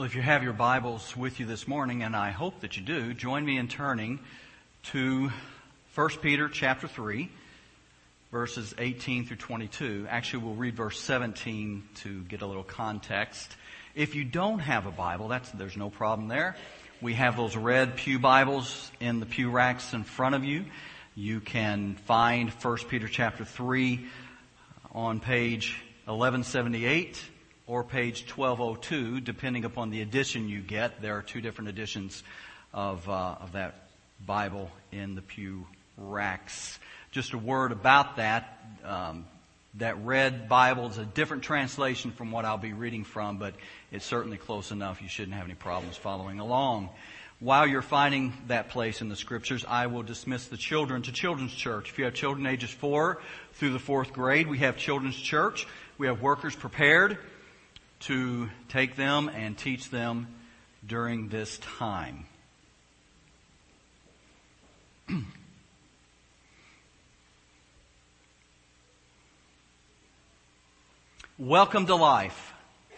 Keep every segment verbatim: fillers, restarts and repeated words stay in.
Well, if you have your Bibles with you this morning, and I hope that you do, join me in turning to First Peter chapter three, verses eighteen through twenty-two. Actually, we'll read verse seventeen to get a little context. If you don't have a Bible, that's there's no problem there. We have those red pew Bibles in the pew racks in front of you. You can find First Peter chapter three on page eleven seventy-eight or page twelve oh two, depending upon the edition you get. There are two different editions of, uh, of that Bible in the pew racks. Just a word about that. Um, that red Bible is a different translation from what I'll be reading from, but it's certainly close enough. You shouldn't have any problems following along. While you're finding that place in the Scriptures, I will dismiss the children to Children's Church. If you have children ages four through the fourth grade, we have Children's Church. We have workers prepared to take them and teach them during this time. Welcome to life.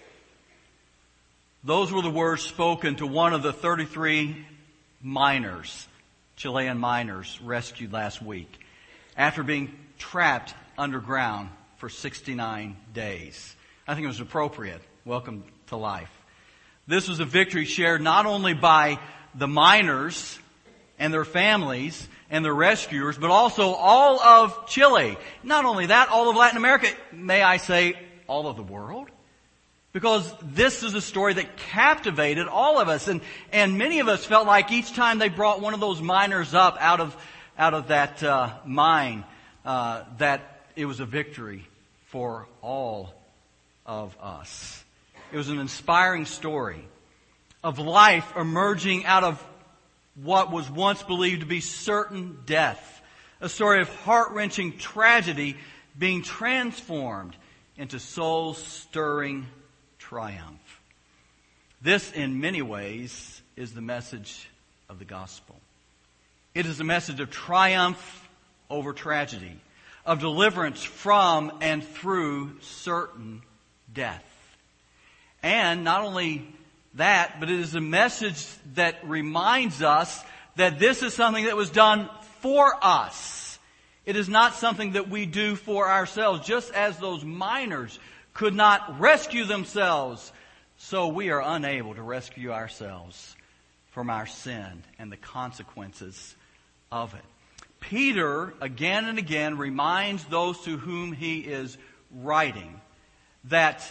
Those were the words spoken to one of the thirty-three miners, Chilean miners, rescued last week after being trapped underground for sixty-nine days. I think it was appropriate. Welcome to life. This was a victory shared not only by the miners and their families and their rescuers, but also all of Chile. Not only that, all of Latin America, may I say, all of the world. Because this is a story that captivated all of us. And, and many of us felt like each time they brought one of those miners up out of, out of that uh, mine, uh, that it was a victory for all of us. It was an inspiring story of life emerging out of what was once believed to be certain death. A story of heart-wrenching tragedy being transformed into soul-stirring triumph. This, in many ways, is the message of the gospel. It is a message of triumph over tragedy, of deliverance from and through certain death. And not only that, but it is a message that reminds us that this is something that was done for us. It is not something that we do for ourselves. Just as those miners could not rescue themselves, so we are unable to rescue ourselves from our sin and the consequences of it. Peter, again and again, reminds those to whom he is writing that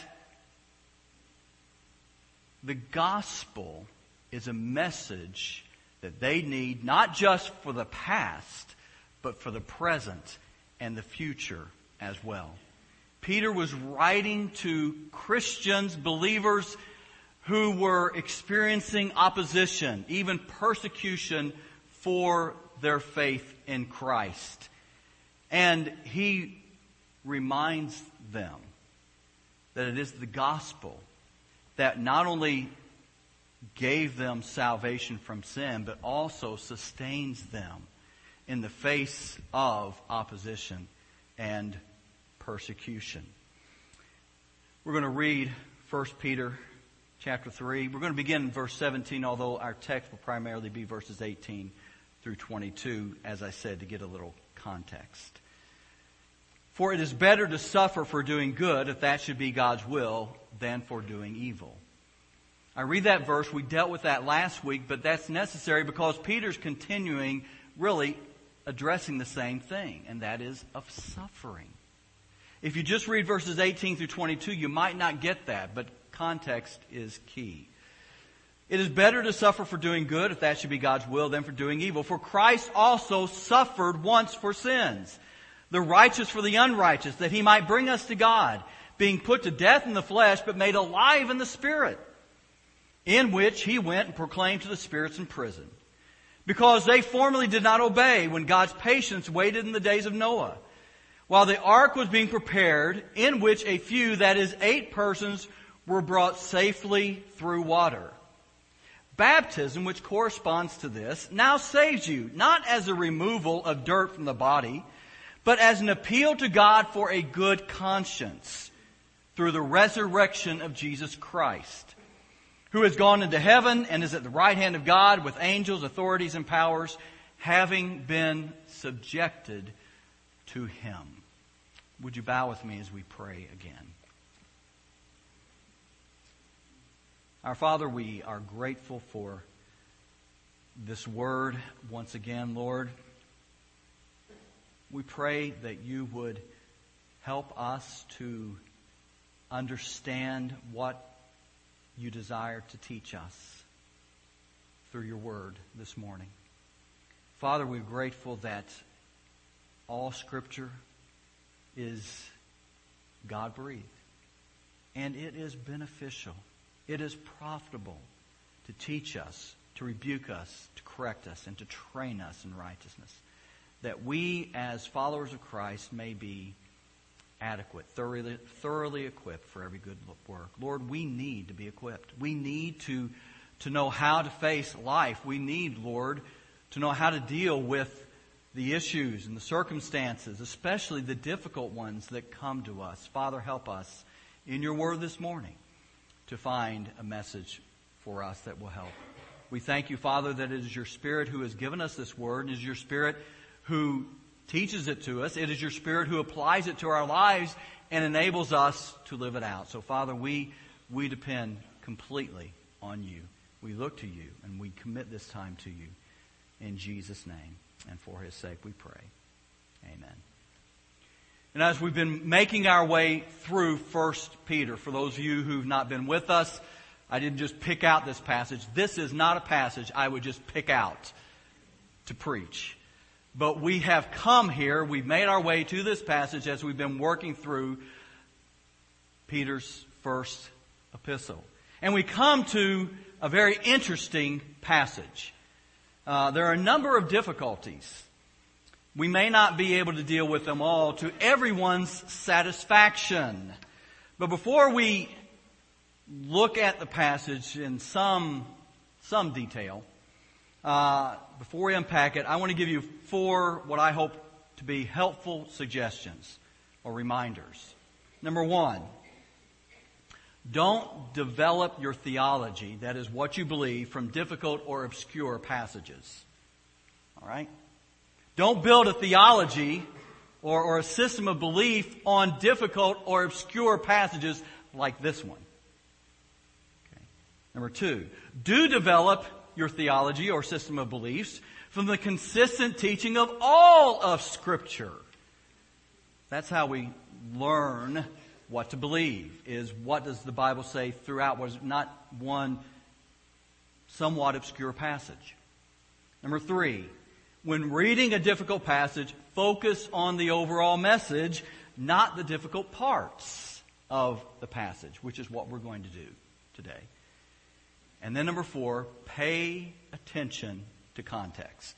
the gospel is a message that they need not just for the past, but for the present and the future as well. Peter was writing to Christians, believers who were experiencing opposition, even persecution for their faith in Christ. And he reminds them that it is the gospel that not only gave them salvation from sin, but also sustains them in the face of opposition and persecution. We're going to read First Peter chapter three. We're going to begin in verse seventeen, although our text will primarily be verses eighteen through twenty-two, as I said, to get a little context. For it is better to suffer for doing good, if that should be God's will, than for doing evil. I read that verse. We dealt with that last week, but that's necessary because Peter's continuing, really addressing the same thing, and that is of suffering. If you just read verses eighteen through twenty-two, you might not get that, but context is key. It is better to suffer for doing good, if that should be God's will, than for doing evil. For Christ also suffered once for sins, the righteous for the unrighteous, that he might bring us to God, being put to death in the flesh, but made alive in the Spirit, in which he went and proclaimed to the spirits in prison, because they formerly did not obey when God's patience waited in the days of Noah, while the ark was being prepared, in which a few, that is, eight persons, were brought safely through water. Baptism, which corresponds to this, now saves you, not as a removal of dirt from the body, but as an appeal to God for a good conscience through the resurrection of Jesus Christ, who has gone into heaven and is at the right hand of God with angels, authorities, and powers, having been subjected to him. Would you bow with me as we pray again? Our Father, we are grateful for this word once again, Lord. We pray that you would help us to understand what you desire to teach us through your word this morning. Father, we're grateful that all Scripture is God-breathed, and it is beneficial. It is profitable to teach us, to rebuke us, to correct us, and to train us in righteousness, that we as followers of Christ may be adequate, thoroughly, thoroughly equipped for every good work. Lord, we need to be equipped. We need to, to know how to face life. We need, Lord, to know how to deal with the issues and the circumstances, especially the difficult ones that come to us. Father, help us in your word this morning to find a message for us that will help. We thank you, Father, that it is your Spirit who has given us this word. It is your Spirit who teaches it to us. It is your Spirit who applies it to our lives and enables us to live it out. So, Father, we we depend completely on you. We look to you and we commit this time to you. In Jesus' name and for his sake we pray. Amen. And as we've been making our way through First Peter, for those of you who've not been with us, I didn't just pick out this passage. This is not a passage I would just pick out to preach. But we have come here, we've made our way to this passage as we've been working through Peter's first epistle. And we come to a very interesting passage. Uh, there are a number of difficulties. We may not be able to deal with them all to everyone's satisfaction. But before we look at the passage in some, some detail, Uh, before we unpack it, I want to give you four what I hope to be helpful suggestions or reminders. Number one, don't develop your theology, that is what you believe, from difficult or obscure passages. All right? Don't build a theology or, or a system of belief on difficult or obscure passages like this one. Okay. Number two, do develop your theology or system of beliefs from the consistent teaching of all of Scripture. That's how we learn what to believe, is what does the Bible say throughout, what is not one somewhat obscure passage. Number three, when reading a difficult passage, focus on the overall message, not the difficult parts of the passage, which is what we're going to do today. And then number four, pay attention to context.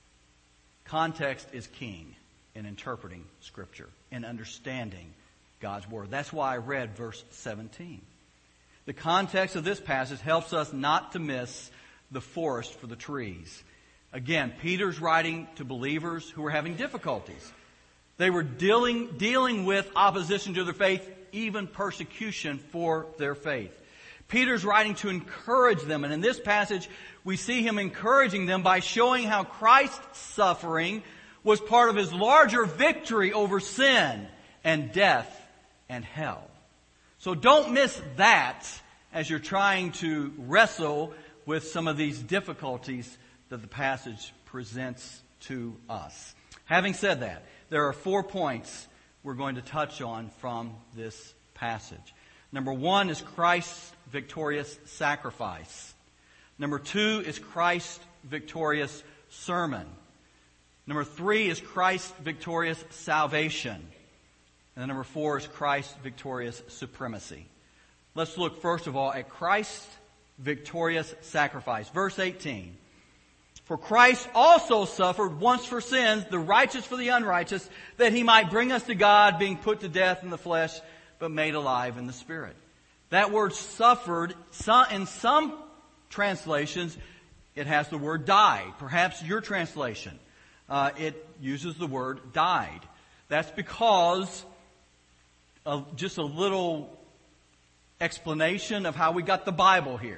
Context is king in interpreting Scripture and understanding God's Word. That's why I read verse seventeen. The context of this passage helps us not to miss the forest for the trees. Again, Peter's writing to believers who were having difficulties. They were dealing, dealing with opposition to their faith, even persecution for their faith. Peter's writing to encourage them, and in this passage we see him encouraging them by showing how Christ's suffering was part of his larger victory over sin and death and hell. So don't miss that as you're trying to wrestle with some of these difficulties that the passage presents to us. Having said that, there are four points we're going to touch on from this passage. Number one is Christ's victorious sacrifice. Number two is Christ's victorious sermon. Number three is Christ's victorious salvation. And then number four is Christ's victorious supremacy. Let's look first of all at Christ's victorious sacrifice. Verse eighteen. For Christ also suffered once for sins, the righteous for the unrighteous, that he might bring us to God, being put to death in the flesh, but made alive in the Spirit. That word suffered, in some translations, it has the word died. Perhaps your translation, uh, it uses the word died. That's because of just a little explanation of how we got the Bible here.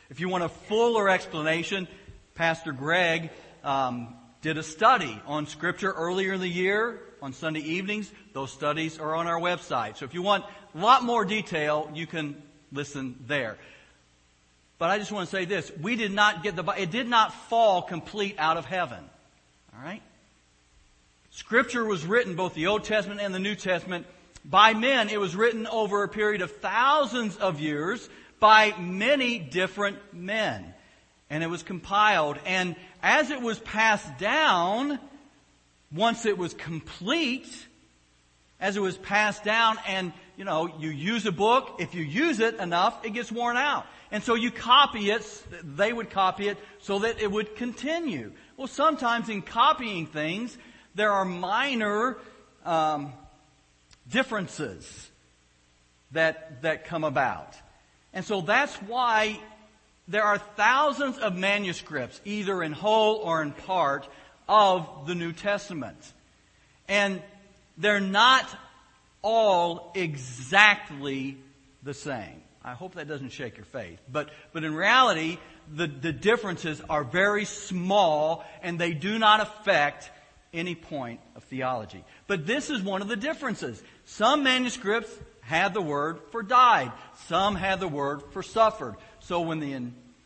If you want a fuller explanation, Pastor Greg um, did a study on Scripture earlier in the year on Sunday evenings. Those studies are on our website. So if you want a lot more detail, you can listen there. But I just want to say this. We did not get the, it did not fall complete out of heaven. All right? Scripture was written, both the Old Testament and the New Testament, by men. It was written over a period of thousands of years by many different men. And it was compiled. And as it was passed down, once it was complete, as it was passed down, and, you know, you use a book, if you use it enough, it gets worn out. And so you copy it, they would copy it so that it would continue. Well, sometimes in copying things, there are minor um, differences that that come about. And so that's why there are thousands of manuscripts, either in whole or in part, of the New Testament. And they're not all exactly the same. I hope that doesn't shake your faith. But, but in reality, the, the differences are very small and they do not affect any point of theology. But this is one of the differences. Some manuscripts had the word for died. Some had the word for suffered. So when the,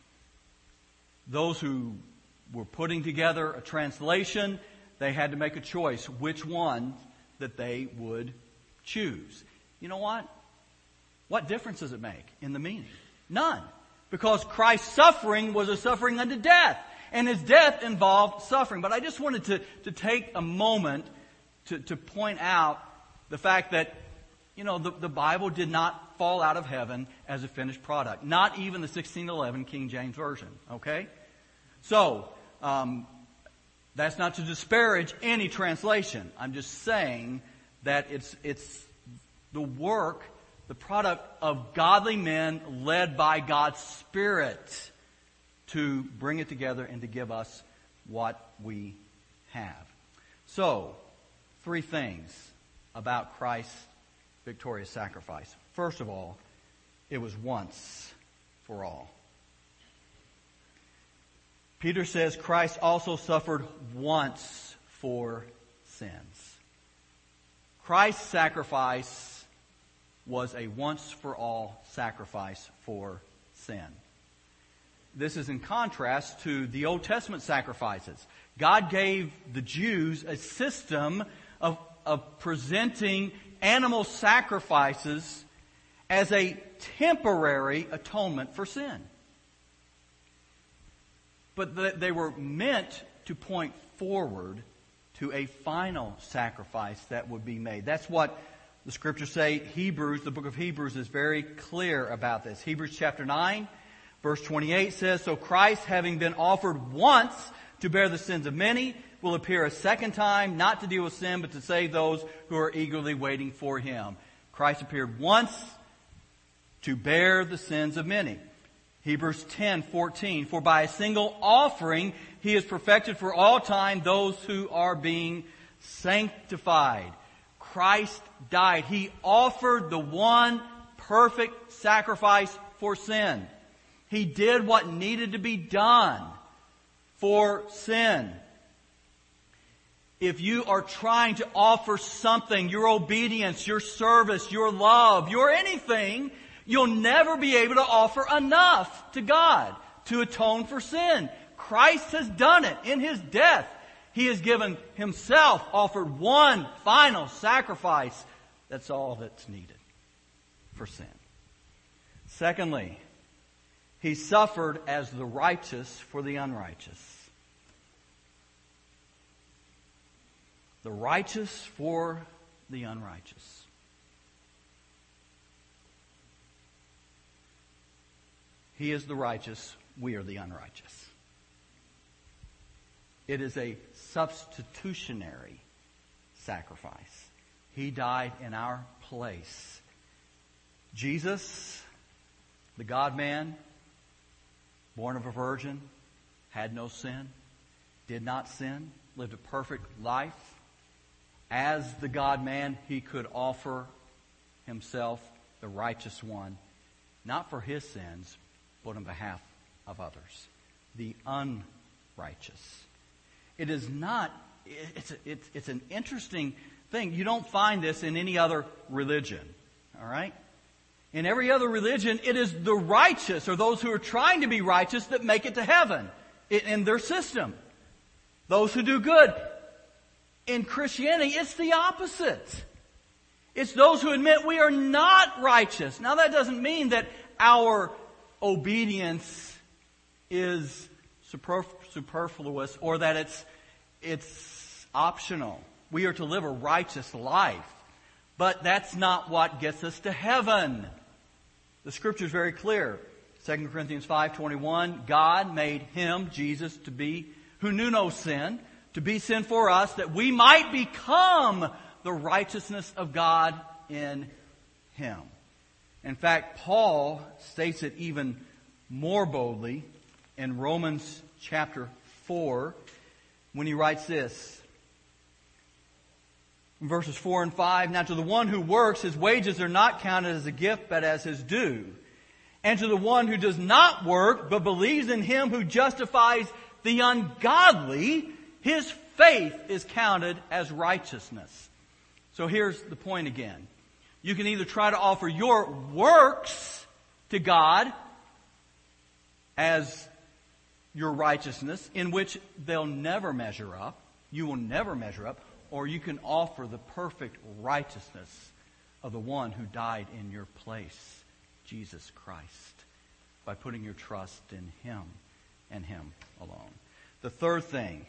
those who were putting together a translation, they had to make a choice which one that they would choose. You know what? What difference does it make in the meaning? None. Because Christ's suffering was a suffering unto death. And His death involved suffering. But I just wanted to, to take a moment to, to point out the fact that, you know, the, the Bible did not fall out of heaven as a finished product. Not even the sixteen eleven King James Version. Okay? So, um, that's not to disparage any translation. I'm just saying that it's, it's the work, the product of godly men led by God's Spirit to bring it together and to give us what we have. So, three things about Christ's victorious sacrifice. First of all, it was once for all. Peter says Christ also suffered once for sins. Christ's sacrifice was a once-for-all sacrifice for sin. This is in contrast to the Old Testament sacrifices. God gave the Jews a system of, of presenting animal sacrifices as a temporary atonement for sin. But they were meant to point forward to a final sacrifice that would be made. That's what the Scriptures say. Hebrews, the book of Hebrews is very clear about this. Hebrews chapter nine, verse twenty-eight says, "So Christ, having been offered once to bear the sins of many, will appear a second time, not to deal with sin, but to save those who are eagerly waiting for Him." Christ appeared once to bear the sins of many. Hebrews ten fourteen, "For by a single offering He has perfected for all time those who are being sanctified." Christ died. He offered the one perfect sacrifice for sin. He did what needed to be done for sin. If you are trying to offer something, your obedience, your service, your love, your anything, you'll never be able to offer enough to God to atone for sin. Christ has done it in His death. He has given Himself, offered one final sacrifice. That's all that's needed for sin. Secondly, He suffered as the righteous for the unrighteous. The righteous for the unrighteous. He is the righteous, we are the unrighteous. It is a substitutionary sacrifice. He died in our place. Jesus, the God-man, born of a virgin, had no sin, did not sin, lived a perfect life. As the God-man, He could offer Himself, the righteous one, not for His sins, but on behalf of others, the unrighteous. It is not, it's, a, it's, it's an interesting thing. You don't find this in any other religion, all right? In every other religion, it is the righteous, or those who are trying to be righteous, that make it to heaven in their system. Those who do good. In Christianity, it's the opposite. It's those who admit we are not righteous. Now, that doesn't mean that our obedience is superfluous or that it's it's optional. We are to live a righteous life. But that's not what gets us to heaven. The Scripture is very clear. Second Corinthians five twenty-one, God made Him, Jesus, to be, who knew no sin, to be sin for us, that we might become the righteousness of God in Him. In fact, Paul states it even more boldly in Romans chapter four when he writes this. In verses four and five, now to the one who works, his wages are not counted as a gift, but as his due. And to the one who does not work, but believes in Him who justifies the ungodly, his faith is counted as righteousness. So here's the point again. You can either try to offer your works to God as your righteousness, in which they'll never measure up. You will never measure up. Or you can offer the perfect righteousness of the one who died in your place, Jesus Christ, by putting your trust in Him and Him alone. The third thing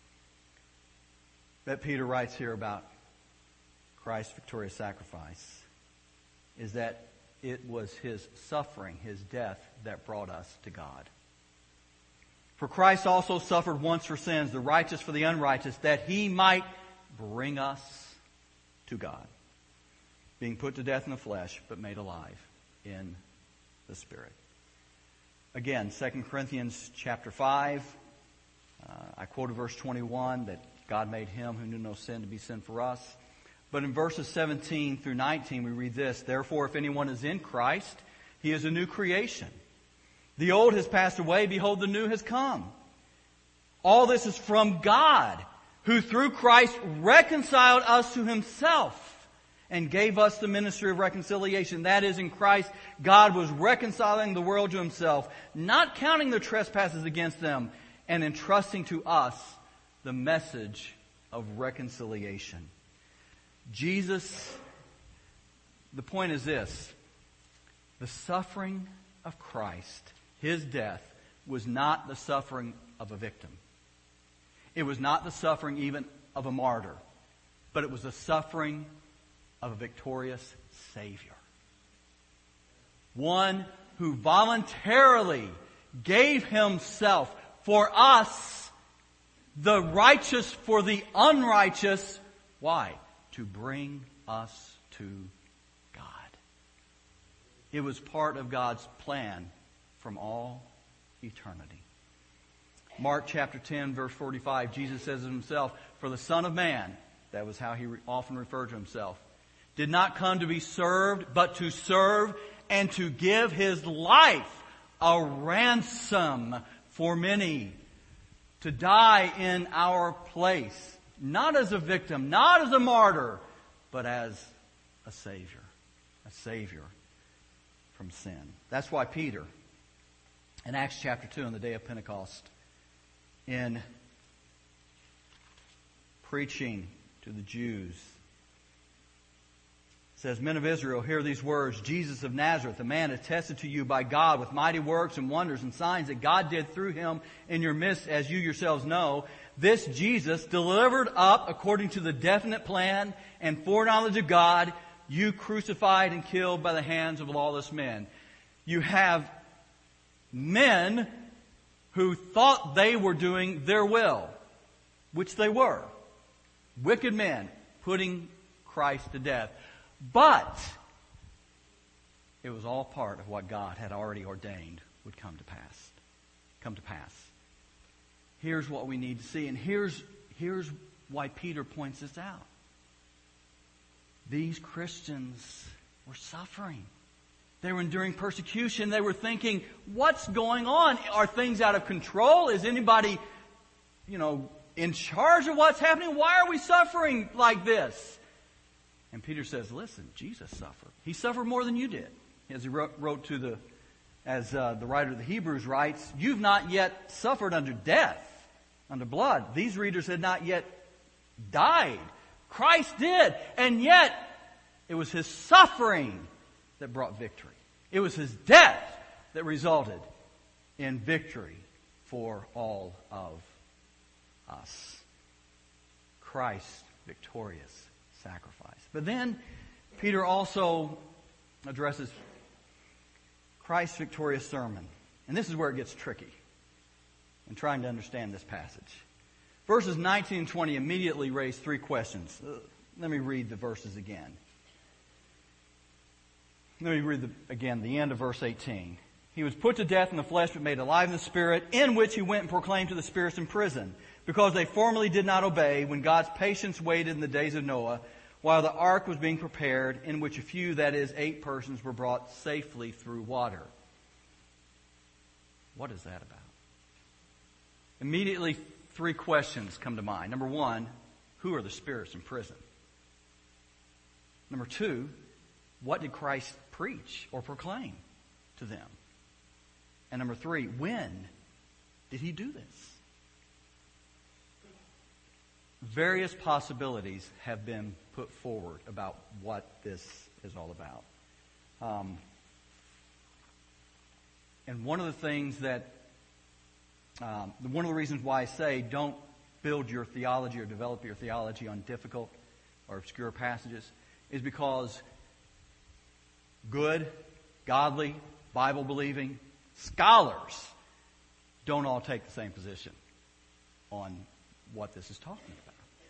that Peter writes here about Christ's victorious sacrifice is that it was His suffering, His death, that brought us to God. For Christ also suffered once for sins, the righteous for the unrighteous, that He might bring us to God, being put to death in the flesh, but made alive in the Spirit. Again, Second Corinthians chapter five, uh, I quoted verse twenty-one, that God made Him who knew no sin to be sin for us. But in verses seventeen through nineteen, we read this, therefore, if anyone is in Christ, he is a new creation. The old has passed away, behold, the new has come. All this is from God, who through Christ reconciled us to Himself and gave us the ministry of reconciliation. That is, in Christ, God was reconciling the world to Himself, not counting their trespasses against them, and entrusting to us the message of reconciliation. Jesus, the point is this, the suffering of Christ, His death, was not the suffering of a victim. It was not the suffering even of a martyr, but it was the suffering of a victorious Savior. One who voluntarily gave Himself for us, the righteous for the unrighteous. Why? To bring us to God. It was part of God's plan from all eternity. Mark chapter ten, verse forty-five, Jesus says of Himself, for the Son of Man, that was how He often referred to Himself, did not come to be served, but to serve and to give His life a ransom for many, to die in our place, not as a victim, not as a martyr, but as a Savior, a Savior from sin. That's why Peter, in Acts chapter two, on the day of Pentecost, in preaching to the Jews, says, men of Israel, hear these words, Jesus of Nazareth, a man attested to you by God with mighty works and wonders and signs that God did through Him in your midst, as you yourselves know. This Jesus, delivered up according to the definite plan and foreknowledge of God, you crucified and killed by the hands of lawless men. You have men who thought they were doing their will, which they were. Wicked men putting Christ to death. But it was all part of what God had already ordained would come to pass. Come to pass. Here's what we need to see, and here's, here's why Peter points this out. These Christians were suffering. They were enduring persecution. They were thinking, what's going on? Are things out of control? Is anybody, you know, in charge of what's happening? Why are we suffering like this? And Peter says, listen, Jesus suffered. He suffered more than you did. As he wrote, wrote to the, as uh, the writer of the Hebrews writes, you've not yet suffered under death, under blood. These readers had not yet died. Christ did. And yet, it was his suffering that brought victory. It was his death that resulted in victory for all of us. Christ's victorious sacrifice. But then Peter also addresses Christ's victorious sermon. And this is where it gets tricky in trying to understand this passage. Verses nineteen and twenty immediately raise three questions. Uh, let me read the verses again. Let me read the, again the end of verse eighteen. He was put to death in the flesh but made alive in the spirit, in which he went and proclaimed to the spirits in prison, because they formerly did not obey, when God's patience waited in the days of Noah, while the ark was being prepared, in which a few, that is, eight persons, were brought safely through water. What is that about? Immediately, three questions come to mind. Number one, who are the spirits in prison? Number two, what did Christ preach or proclaim to them? And number three, when did he do this? Various possibilities have been put forward about what this is all about. Um, and one of the things that, um, one of the reasons why I say don't build your theology or develop your theology on difficult or obscure passages is because good, godly, Bible-believing scholars don't all take the same position on what this is talking about.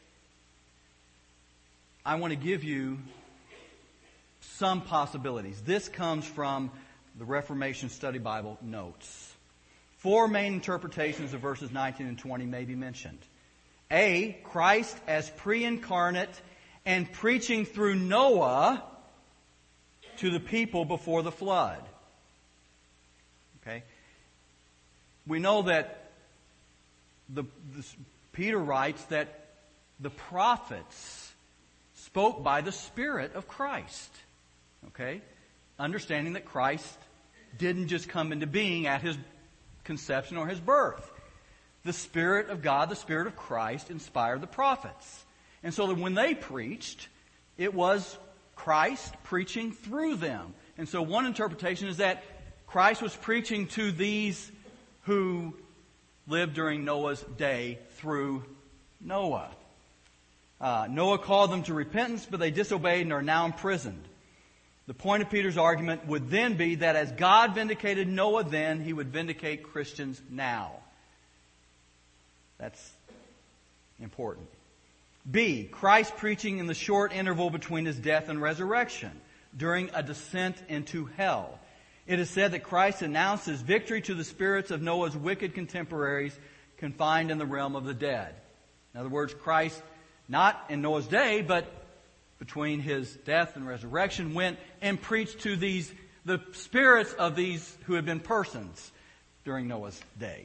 I want to give you some possibilities. This comes from the Reformation Study Bible notes. Four main interpretations of verses nineteen and twenty may be mentioned. A, Christ as pre-incarnate and preaching through Noah to the people before the flood. Okay? We know that the, the Peter writes that the prophets spoke by the Spirit of Christ. Okay? Understanding that Christ didn't just come into being at his conception or his birth. The Spirit of God, the Spirit of Christ, inspired the prophets. And so that when they preached, it was Christ preaching through them. And so one interpretation is that Christ was preaching to these who lived during Noah's day through Noah. Uh, Noah called them to repentance, but they disobeyed and are now imprisoned. The point of Peter's argument would then be that as God vindicated Noah then, he would vindicate Christians now. That's important. B, Christ preaching in the short interval between his death and resurrection, during a descent into hell. It is said that Christ announced his victory to the spirits of Noah's wicked contemporaries confined in the realm of the dead. In other words, Christ, not in Noah's day, but between his death and resurrection, went and preached to these, the spirits of these who had been persons during Noah's day,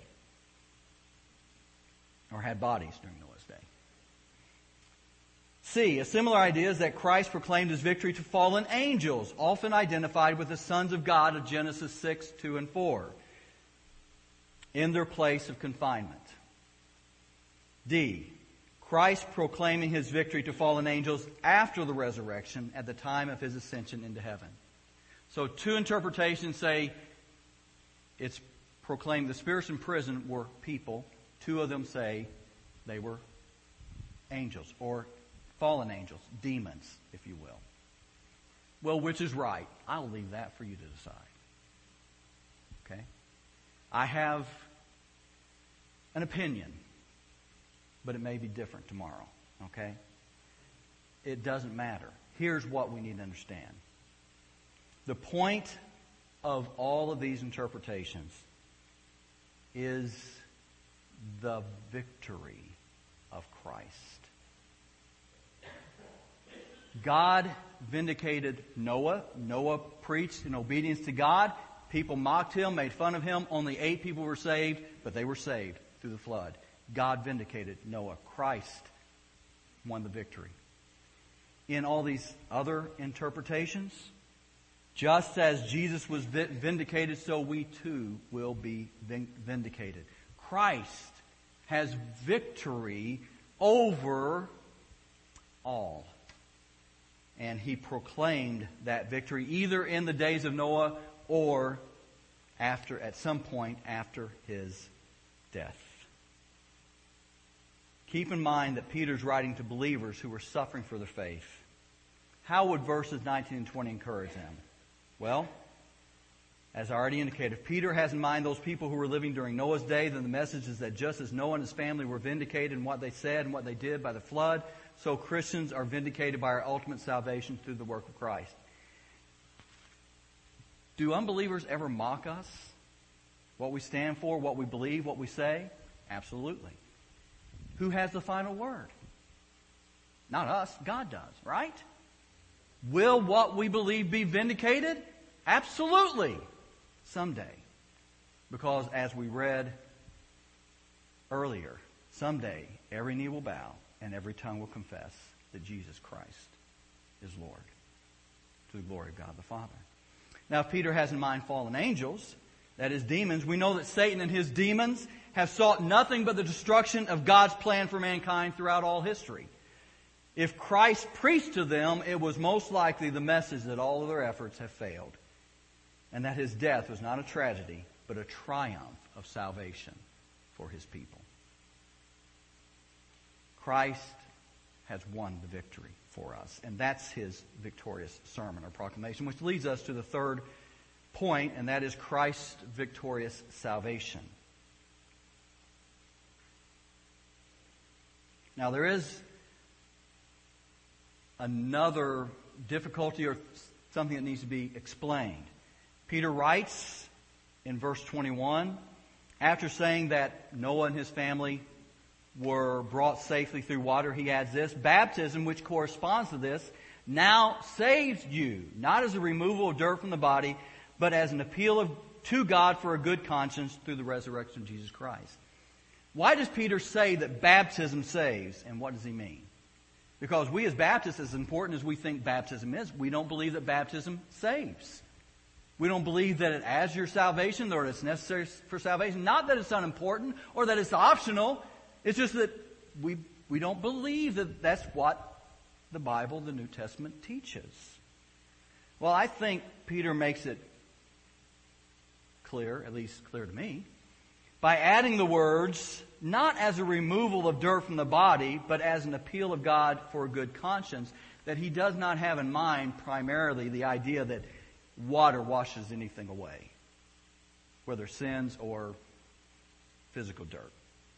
or had bodies during Noah's day. C, a similar idea is that Christ proclaimed his victory to fallen angels, often identified with the sons of God of Genesis six, two, and four, in their place of confinement. D, Christ proclaiming his victory to fallen angels after the resurrection at the time of his ascension into heaven. So two interpretations say it's proclaimed the spirits in prison were people. Two of them say they were angels, or fallen angels, demons, if you will. Well, which is right? I'll leave that for you to decide. Okay? I have an opinion, but it may be different tomorrow. Okay? It doesn't matter. Here's what we need to understand. The point of all of these interpretations is the victory of Christ. God vindicated Noah. Noah preached in obedience to God. People mocked him, made fun of him. Only eight people were saved, but they were saved through the flood. God vindicated Noah. Christ won the victory. In all these other interpretations, just as Jesus was vindicated, so we too will be vindicated. Christ has victory over all. And he proclaimed that victory either in the days of Noah or after, at some point after his death. Keep in mind that Peter's writing to believers who were suffering for their faith. How would verses nineteen and twenty encourage them? Well, as I already indicated, if Peter has in mind those people who were living during Noah's day, then the message is that just as Noah and his family were vindicated in what they said and what they did by the flood, so Christians are vindicated by our ultimate salvation through the work of Christ. Do unbelievers ever mock us? What we stand for, what we believe, what we say? Absolutely. Who has the final word? Not us. God does, right? Will what we believe be vindicated? Absolutely. Someday. Because as we read earlier, someday every knee will bow and every tongue will confess that Jesus Christ is Lord, to the glory of God the Father. Now, if Peter has in mind fallen angels, that is demons, we know that Satan and his demons have sought nothing but the destruction of God's plan for mankind throughout all history. If Christ preached to them, it was most likely the message that all of their efforts have failed, and that his death was not a tragedy, but a triumph of salvation for his people. Christ has won the victory for us, and that's his victorious sermon or proclamation, which leads us to the third point, and that is Christ's victorious salvation. Now, there is another difficulty or something that needs to be explained. Peter writes in verse twenty-one, after saying that Noah and his family were brought safely through water, he adds this: baptism, which corresponds to this, now saves you, not as a removal of dirt from the body, but as an appeal of, to God for a good conscience through the resurrection of Jesus Christ. Why does Peter say that baptism saves, and what does he mean? Because we as Baptists, as important as we think baptism is, we don't believe that baptism saves. We don't believe that it adds your salvation or it's necessary for salvation. Not that it's unimportant or that it's optional. It's just that we we don't believe that that's what the Bible, the New Testament, teaches. Well, I think Peter makes it clear, at least clear to me, by adding the words, not as a removal of dirt from the body, but as an appeal of God for a good conscience, that he does not have in mind primarily the idea that water washes anything away, whether sins or physical dirt.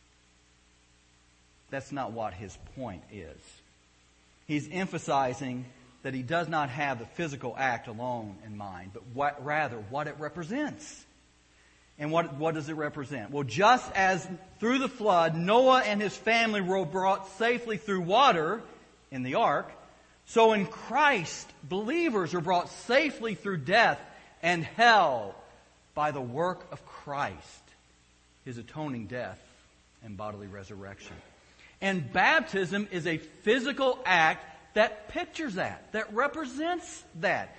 That's not what his point is. He's emphasizing that he does not have the physical act alone in mind, but what, rather what it represents. And what, what does it represent? Well, just as through the flood, Noah and his family were brought safely through water in the ark, so in Christ, believers are brought safely through death and hell by the work of Christ, his atoning death and bodily resurrection. And baptism is a physical act that pictures that, that represents that.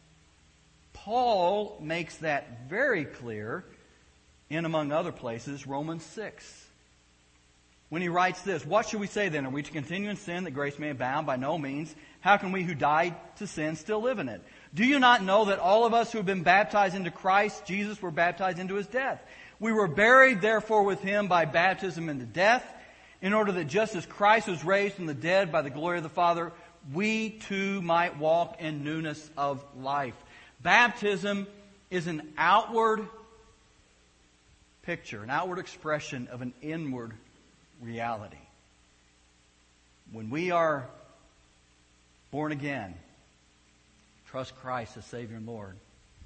Paul makes that very clear in, among other places, Romans six. When he writes this, what should we say then? Are we to continue in sin that grace may abound? By no means. How can we who died to sin still live in it? Do you not know that all of us who have been baptized into Christ Jesus were baptized into his death? We were buried therefore with him by baptism into death, in order that just as Christ was raised from the dead by the glory of the Father, we too might walk in newness of life. Baptism is an outward picture, an outward expression of an inward reality. When we are born again, trust Christ as Savior and Lord,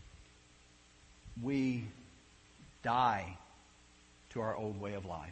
we die to our old way of life.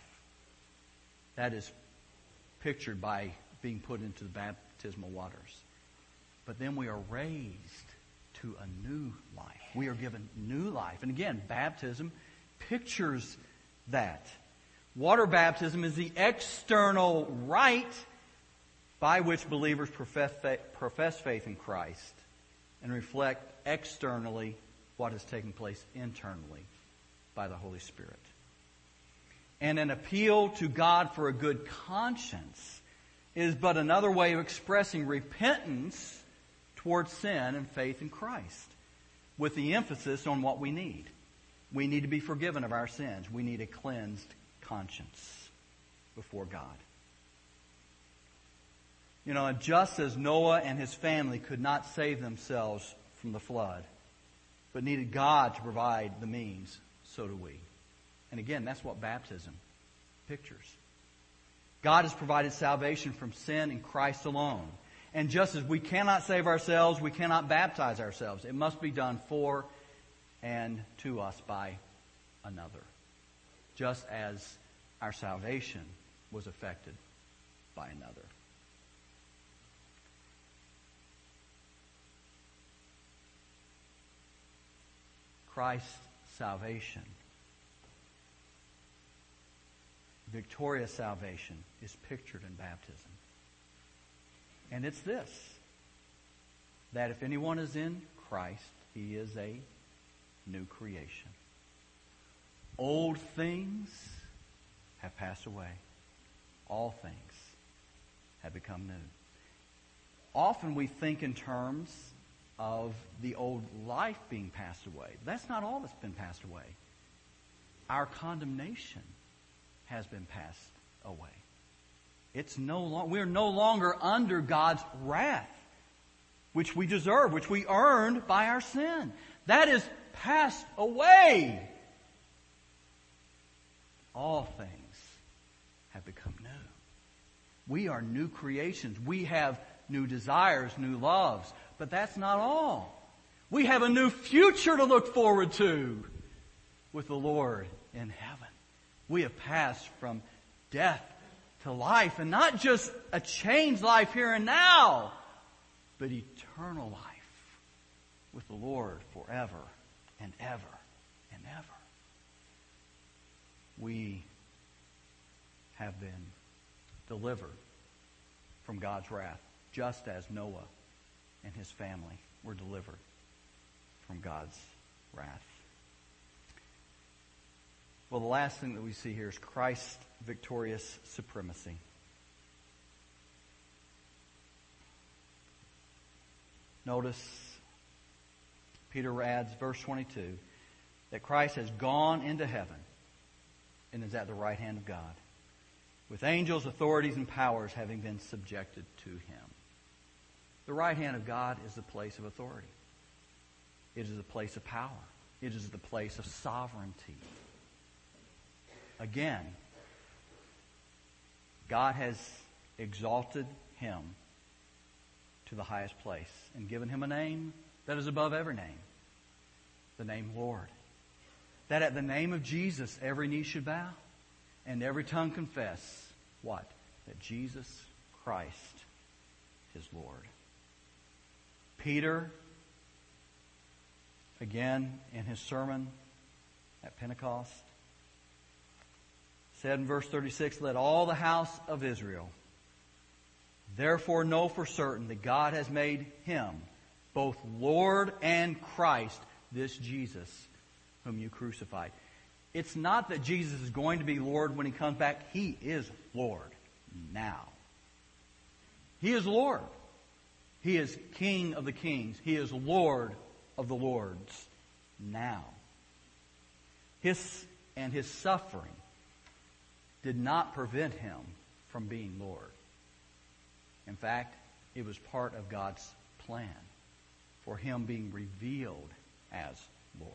That is pictured by being put into the baptismal waters. But then we are raised to a new life. We are given new life. And again, baptism pictures that. Water baptism is the external rite by which believers profess faith, profess faith in Christ and reflect externally what has taken place internally by the Holy Spirit. And an appeal to God for a good conscience is but another way of expressing repentance towards sin and faith in Christ, with the emphasis on what we need. We need to be forgiven of our sins. We need a cleansed conscience before God. You know, just as Noah and his family could not save themselves from the flood, but needed God to provide the means, so do we. And again, that's what baptism pictures. God has provided salvation from sin in Christ alone. And just as we cannot save ourselves, we cannot baptize ourselves. It must be done for and to us by another. Just as our salvation was affected by another. Christ's salvation, victorious salvation, is pictured in baptism. And it's this, that if anyone is in Christ, he is a new creation. Old things have passed away. All things have become new. Often we think in terms of the old life being passed away. That's not all that's been passed away. Our condemnation has been passed away. It's no long, we're no longer under God's wrath, which we deserve, which we earned by our sin. That is passed away. All things have become new. We are new creations. We have new desires, new loves. But that's not all. We have a new future to look forward to with the Lord in heaven. We have passed from death to life, and not just a changed life here and now, but eternal life with the Lord forever and ever and ever. We have been delivered from God's wrath, just as Noah and his family were delivered from God's wrath. Well, the last thing that we see here is Christ's victorious supremacy. Notice Peter adds, verse twenty-two, that Christ has gone into heaven and is at the right hand of God, with angels, authorities, and powers having been subjected to him. The right hand of God is the place of authority. It is the place of power. It is the place of sovereignty. Again, God has exalted him to the highest place and given him a name that is above every name, the name Lord. That at the name of Jesus every knee should bow and every tongue confess what? That Jesus Christ is Lord. Peter, again in his sermon at Pentecost, said in verse thirty-six, "Let all the house of Israel therefore know for certain that God has made him both Lord and Christ, this Jesus whom you crucified." It's not that Jesus is going to be Lord when he comes back. He is Lord now. He is Lord. He is King of the kings. He is Lord of the lords now. His and his suffering did not prevent him from being Lord. In fact, it was part of God's plan for him being revealed as Lord.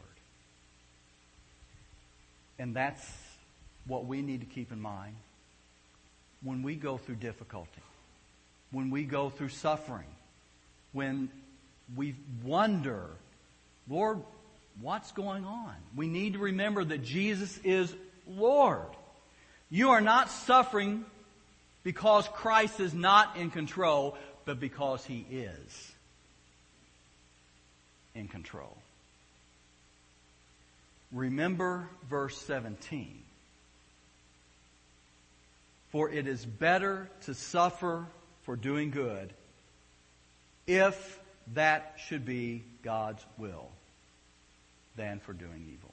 And that's what we need to keep in mind when we go through difficulty, when we go through suffering, when we wonder, Lord, what's going on? We need to remember that Jesus is Lord. You are not suffering because Christ is not in control, but because he is. in control. Remember verse seventeen. For it is better to suffer for doing good, if that should be God's will, than for doing evil.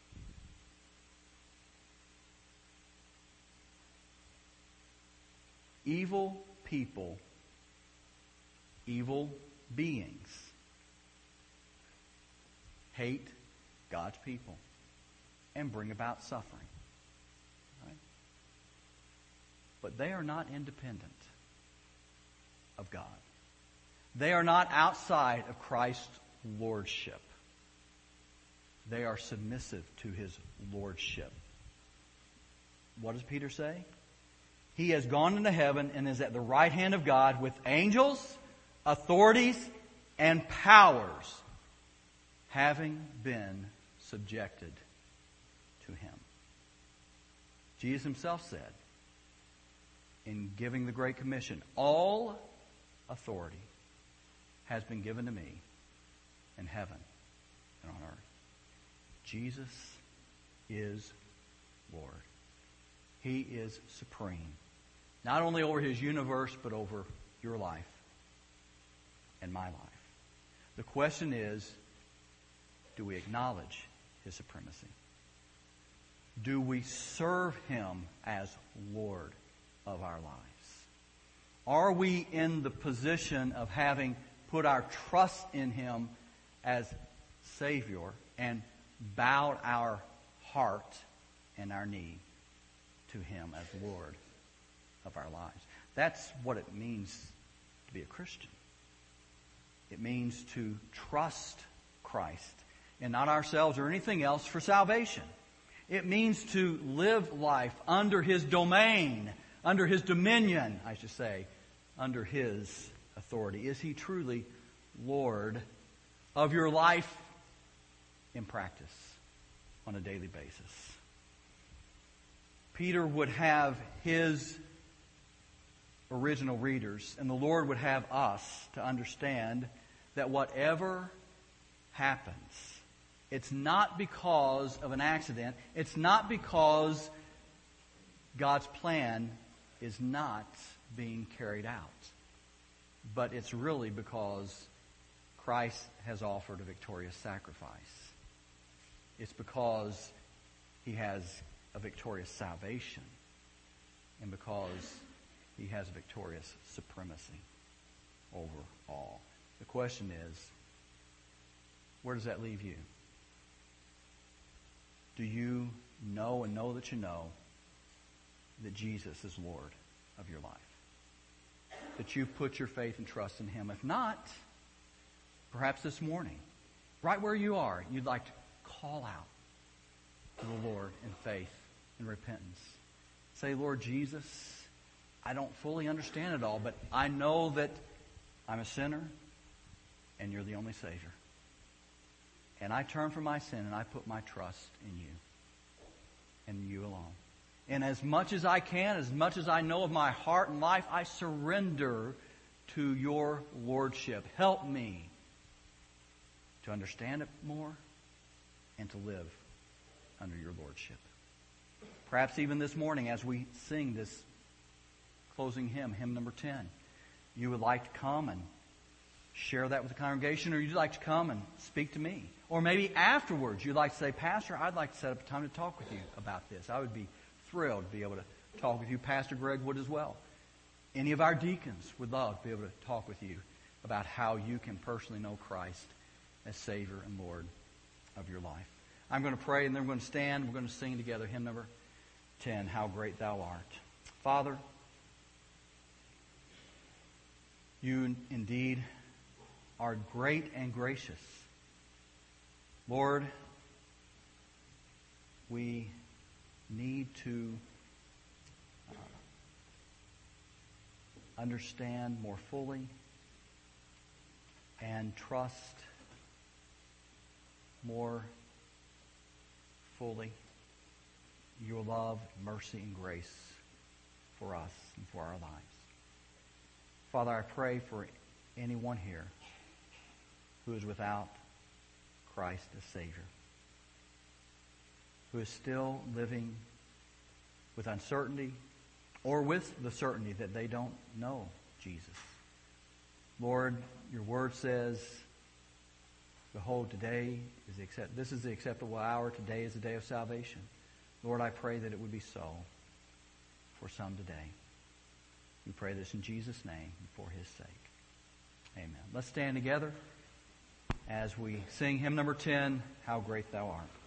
Evil people, evil beings, hate God's people and bring about suffering. Right? But they are not independent of God. They are not outside of Christ's lordship. They are submissive to His lordship. What does Peter say? He has gone into heaven and is at the right hand of God with angels, authorities, and powers, having been subjected to Him. Jesus Himself said, in giving the Great Commission, all authority has been given to me in heaven and on earth. Jesus is Lord. He is supreme. Not only over His universe, but over your life and my life. The question is, do we acknowledge His supremacy? Do we serve Him as Lord of our lives? Are we in the position of having put our trust in Him as Savior and bowed our heart and our knee to Him as Lord of our lives? That's what it means to be a Christian. It means to trust Christ and not ourselves or anything else for salvation. It means to live life under His domain, under His dominion, I should say, under His authority. Is He truly Lord of your life in practice on a daily basis? Peter would have his original readers, and the Lord would have us to understand that whatever happens, it's not because of an accident. It's not because God's plan is not being carried out. But it's really because Christ has offered a victorious sacrifice. It's because He has a victorious salvation. And because He has a victorious supremacy over all. The question is, where does that leave you? Do you know and know that you know that Jesus is Lord of your life? That you've put your faith and trust in Him? If not, perhaps this morning, right where you are, you'd like to call out to the Lord in faith and repentance. Say, Lord Jesus, I don't fully understand it all, but I know that I'm a sinner and You're the only Savior. And I turn from my sin and I put my trust in You and You alone. And as much as I can, as much as I know of my heart and life, I surrender to Your Lordship. Help me to understand it more and to live under Your Lordship. Perhaps even this morning as we sing this closing hymn, hymn number ten, you would like to come and share that with the congregation, or you'd like to come and speak to me. Or maybe afterwards you'd like to say, Pastor, I'd like to set up a time to talk with you about this. I would be thrilled to be able to talk with you. Pastor Greg would as well. Any of our deacons would love to be able to talk with you about how you can personally know Christ as Savior and Lord of your life. I'm going to pray and then we're going to stand. We're going to sing together hymn number ten, How Great Thou Art. Father, You indeed are great and gracious. Lord, we need to uh, understand more fully and trust more fully Your love, mercy, and grace for us and for our lives. Father, I pray for anyone here who is without Christ as Savior, who is still living with uncertainty or with the certainty that they don't know Jesus. Lord, your word says, behold, today is the accept- this is the acceptable hour. Today is the day of salvation. Lord, I pray that it would be so for some today. We pray this in Jesus' name and for his sake. Amen. Let's stand together as we sing hymn number ten, How Great Thou Art.